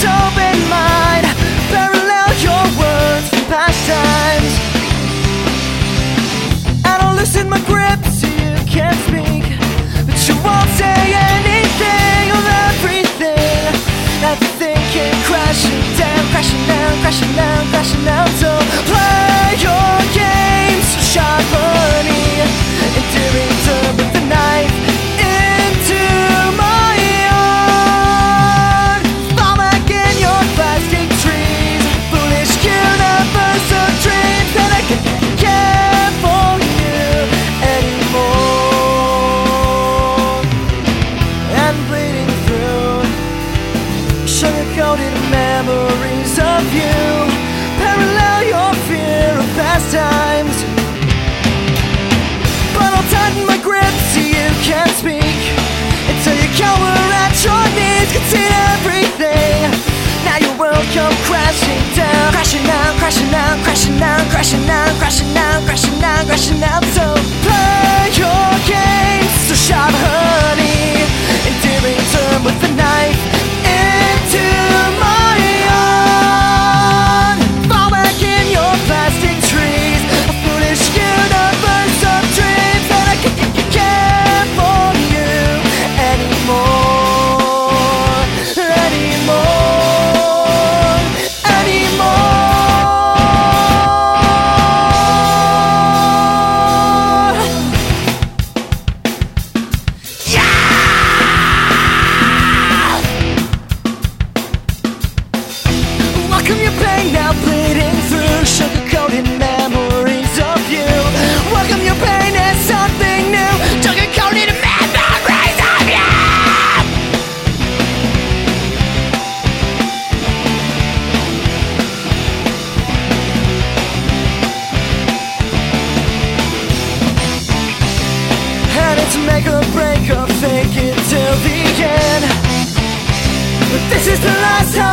open mind, parallel your words from past times. And I'll loosen my grip so you can't speak, but you won't say anything of everything. Everything came crashing down, crashing down, crashing down, crashing down. So play your games, sharp honey, endearing turn with the knife into my arm. Fall back in your plastic trees, foolish universe of dreams that I can't care for you anymore. And bleeding through sugar-coated memories of you, parallel your fear of past times. But I'll tighten my grip so you can't speak, until you cower at your knees, concede everything. Now your world come crashing down, crashing down, crashing down, crashing down, crashing down, crashing down, crashing down, crashing down. So play your games, so sharp honey, endearing turn with the knife into my arm. Fall back in your plastic trees, a foolish universe of dreams that I can't care for you anymore, anymore, anymore. Yeah! Welcome your pain now bleeding through sugar-coated memories of you. Welcome your pain as something new, sugar-coated memories of you. And it's make or break or fake it till the end. But this is the last time